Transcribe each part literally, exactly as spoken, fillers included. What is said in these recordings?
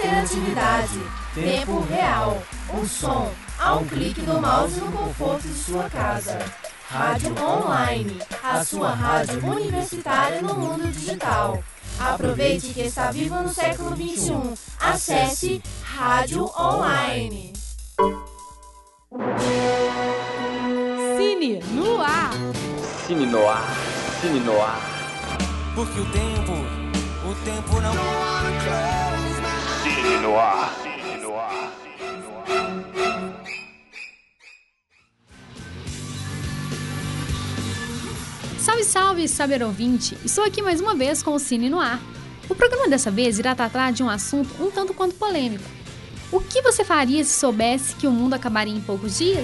interatividade, tempo real, o som a um clique do mouse no conforto de sua casa. Rádio Online, a sua rádio universitária no mundo digital. Aproveite que está vivo no século vinte e um. Acesse Rádio Online. Cine no ar. Cine no ar. Cine no ar. Porque o tempo, o tempo não... Cine no ar. Cine no ar. Cine no ar. Salve, salve, saber ouvinte! Estou aqui mais uma vez com o Cine no ar. O programa dessa vez irá tratar de um assunto um tanto quanto polêmico. O que você faria se soubesse que o mundo acabaria em poucos dias?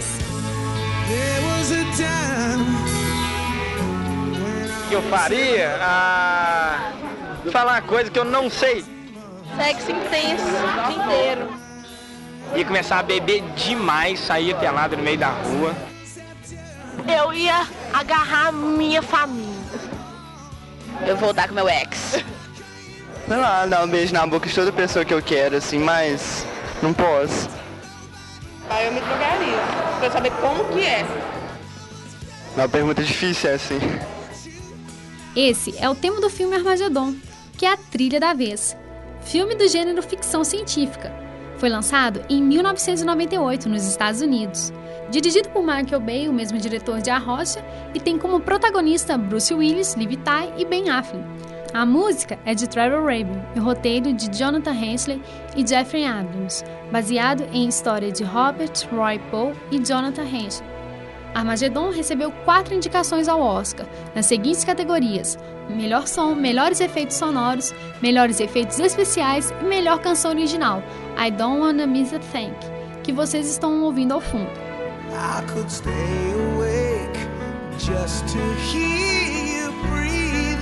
O que eu faria? Ah, falar uma coisa que eu não sei. Sexo intenso o dia inteiro. Ia começar a beber demais, sair pelado no meio da rua. Eu ia agarrar minha família. Eu vou dar com meu ex. Sei lá, dar um beijo na boca de toda pessoa que eu quero, assim, mas não posso. Aí eu me drogaria, pra saber como que é. Uma pergunta difícil é assim. Esse é o tema do filme Armagedon, que é a trilha da vez. Filme do gênero ficção científica. Foi lançado em mil novecentos e noventa e oito, nos Estados Unidos. Dirigido por Michael Bay, o mesmo diretor de A Rocha, e tem como protagonista Bruce Willis, Liv Tyler e Ben Affleck. A música é de Trevor Rabin e o roteiro de Jonathan Hensleigh e Jeffrey Abrams, baseado em história de Robert Roy Poe e Jonathan Hensleigh. Armagedon recebeu quatro indicações ao Oscar, nas seguintes categorias: Melhor Som, Melhores Efeitos Sonoros, Melhores Efeitos Especiais e Melhor Canção Original, I Don't Wanna Miss a Thing, que vocês estão ouvindo ao fundo. I could stay awake just to hear you breathing.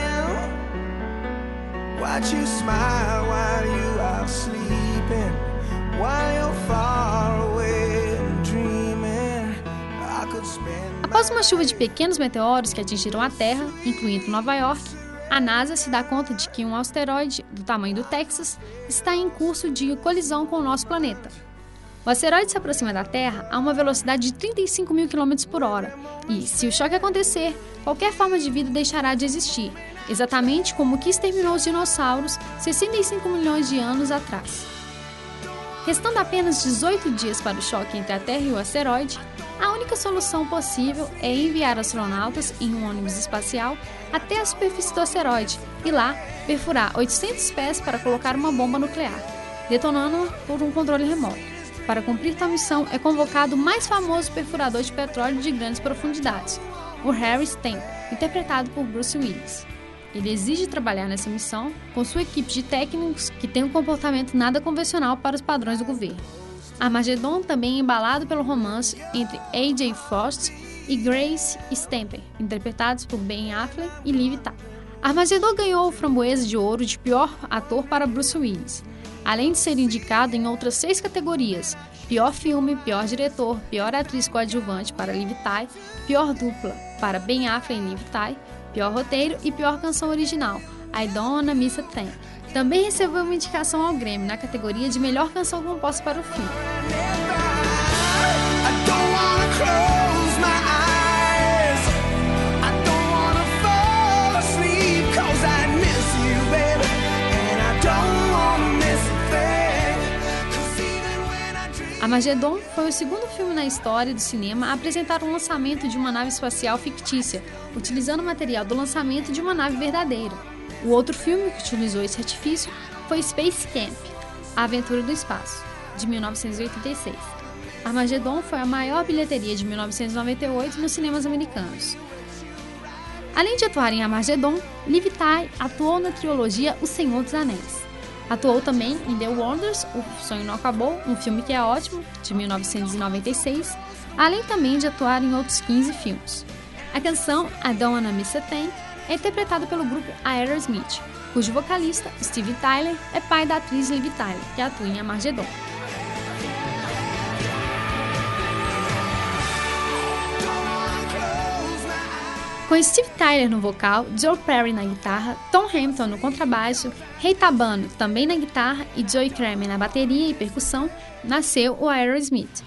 Watch you smile while you are sleeping, while you're far away and dreaming. I could spend. Após uma chuva de pequenos meteoros que atingiram a Terra, incluindo Nova York, a NASA se dá conta de que um asteroide do tamanho do Texas está em curso de colisão com o nosso planeta. O asteroide se aproxima da Terra a uma velocidade de trinta e cinco mil quilômetros por hora e, se o choque acontecer, qualquer forma de vida deixará de existir, exatamente como o que exterminou os dinossauros sessenta e cinco milhões de anos atrás. Restando apenas dezoito dias para o choque entre a Terra e o asteroide, a única solução possível é enviar astronautas em um ônibus espacial até a superfície do asteroide e lá perfurar oitocentos pés para colocar uma bomba nuclear, detonando-a por um controle remoto. Para cumprir tal missão, é convocado o mais famoso perfurador de petróleo de grandes profundidades, o Harry Stamp, interpretado por Bruce Willis. Ele exige trabalhar nessa missão com sua equipe de técnicos que tem um comportamento nada convencional para os padrões do governo. Armagedon também é embalado pelo romance entre A J Frost e Grace Stamper, interpretados por Ben Affleck e Liv Tyler. Armagedon ganhou o Framboesa de Ouro de pior ator para Bruce Willis, além de ser indicado em outras seis categorias: pior filme, pior diretor, pior atriz coadjuvante para Liv Tyler, pior dupla para Ben Affleck e Liv Tyler, pior roteiro e pior canção original, I Don't Wanna Miss a Thing. Também recebeu uma indicação ao Grammy na categoria de melhor canção composta para o filme. Armagedon foi o segundo filme na história do cinema a apresentar um lançamento de uma nave espacial fictícia, utilizando o material do lançamento de uma nave verdadeira. O outro filme que utilizou esse artifício foi Space Camp, A Aventura do Espaço, de mil novecentos e oitenta e seis. Armagedon foi a maior bilheteria de mil novecentos e noventa e oito nos cinemas americanos. Além de atuar em Armagedon, Liv Tyler atuou na trilogia O Senhor dos Anéis. Atuou também em The Wonders, O Sonho Não Acabou, um filme que é ótimo, de mil novecentos e noventa e seis, além também de atuar em outros quinze filmes. A canção I Don't Wanna Miss a Thing é interpretada pelo grupo Aerosmith, cujo vocalista, Steve Tyler, é pai da atriz Liv Tyler, que atua em Armagedon. com Steve Tyler no vocal, Joe Perry na guitarra, Tom Hampton no contrabaixo, Ray Tabano também na guitarra e Joey Kramer na bateria e percussão, nasceu o Aerosmith.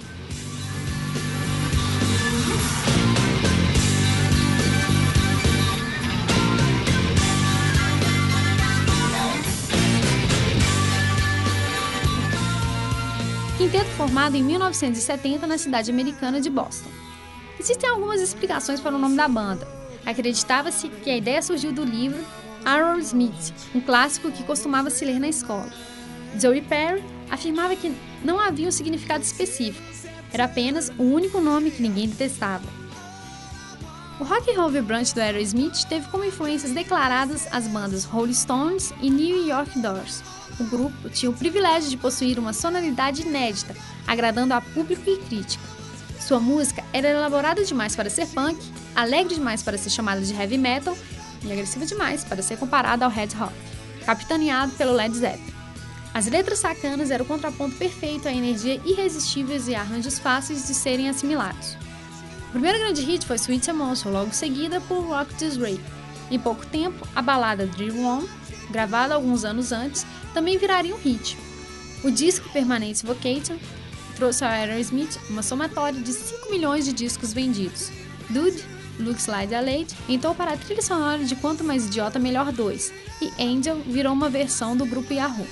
Quinteto formado em mil novecentos e setenta na cidade americana de Boston. Existem algumas explicações para o nome da banda. Acreditava-se que a ideia surgiu do livro Aerosmith, um clássico que costumava se ler na escola. Joey Perry afirmava que não havia um significado específico, era apenas o único nome que ninguém detestava. O rock and roll vibrante do Aerosmith teve como influências declaradas as bandas Rolling Stones e New York Dolls. O grupo tinha o privilégio de possuir uma sonoridade inédita, agradando a público e crítica. Sua música era elaborada demais para ser punk, alegre demais para ser chamada de heavy metal e agressiva demais para ser comparada ao Red Rock, capitaneado pelo Led Zeppelin. As letras sacanas eram o contraponto perfeito à energia irresistível e arranjos fáceis de serem assimilados. O primeiro grande hit foi Sweet Emotion, logo seguida por Rock This Way. Em pouco tempo, a balada Dream On, gravada alguns anos antes, também viraria um hit. O disco Permanent Vacation trouxe ao Aerosmith uma somatória de cinco milhões de discos vendidos. Dude, Looks Like a Lady entrou para a trilha sonora de Quanto Mais Idiota Melhor dois, e Angel virou uma versão do grupo Yahoo.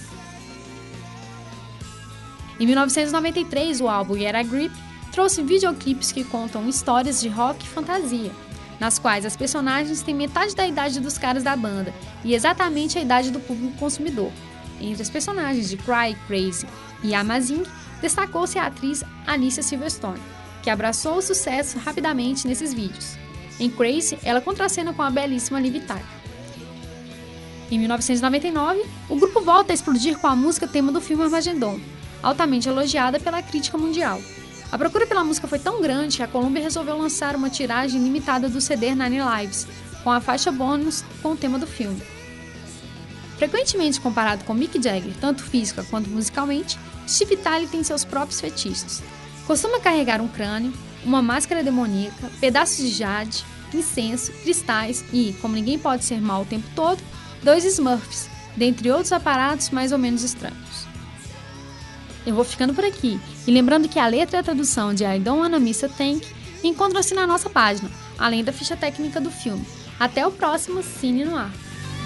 Em mil novecentos e noventa e três, o álbum Get a Grip trouxe videoclipes que contam histórias de rock e fantasia, nas quais as personagens têm metade da idade dos caras da banda e exatamente a idade do público consumidor. Entre as personagens de Cry, Crazy e Amazing, destacou-se a atriz Alicia Silverstone, que abraçou o sucesso rapidamente nesses vídeos. Em Crazy, ela contracena com a belíssima Liv Tyler. Em mil novecentos e noventa e nove, o grupo volta a explodir com a música tema do filme Armageddon, altamente elogiada pela crítica mundial. A procura pela música foi tão grande que a Columbia resolveu lançar uma tiragem limitada do C D Nine Lives, com a faixa bônus com o tema do filme. Frequentemente comparado com Mick Jagger, tanto física quanto musicalmente, Steve Tyler tem seus próprios fetiches. Costuma carregar um crânio, uma máscara demoníaca, pedaços de jade, incenso, cristais e, como ninguém pode ser mau o tempo todo, dois Smurfs, dentre outros aparatos mais ou menos estranhos. Eu vou ficando por aqui, e lembrando que a letra e a tradução de I Don't Wanna Miss a Thing encontram-se na nossa página, além da ficha técnica do filme. Até o próximo Cine no Ar.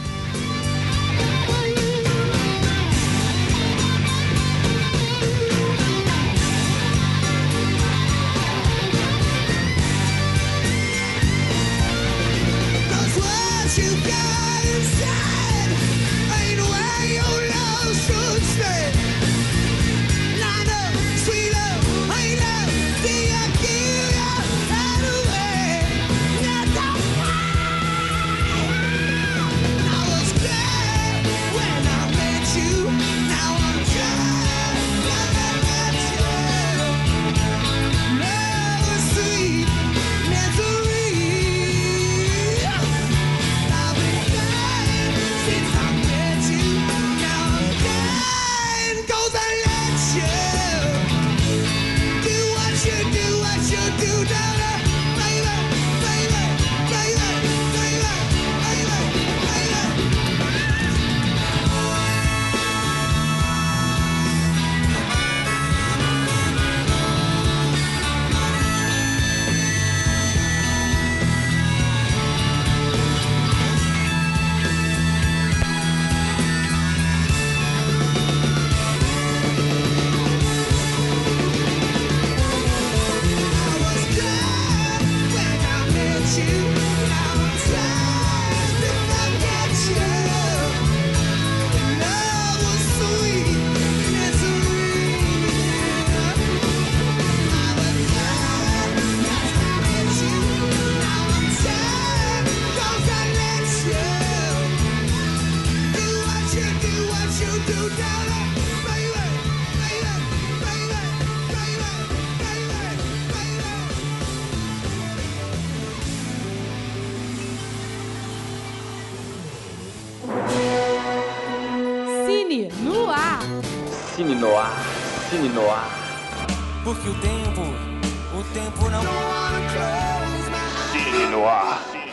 Cine no Ar. Cine no Ar, Cine no Ar. Porque o tempo, o tempo não. Cine no Ar.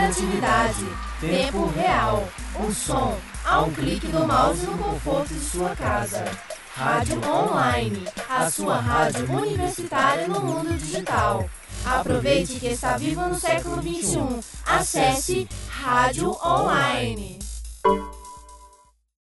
interatividade, tempo real, o som a um clique do mouse no conforto de sua casa. Rádio Online, a sua rádio universitária no mundo digital. Aproveite que está vivo no século vinte e um. Acesse Rádio Online.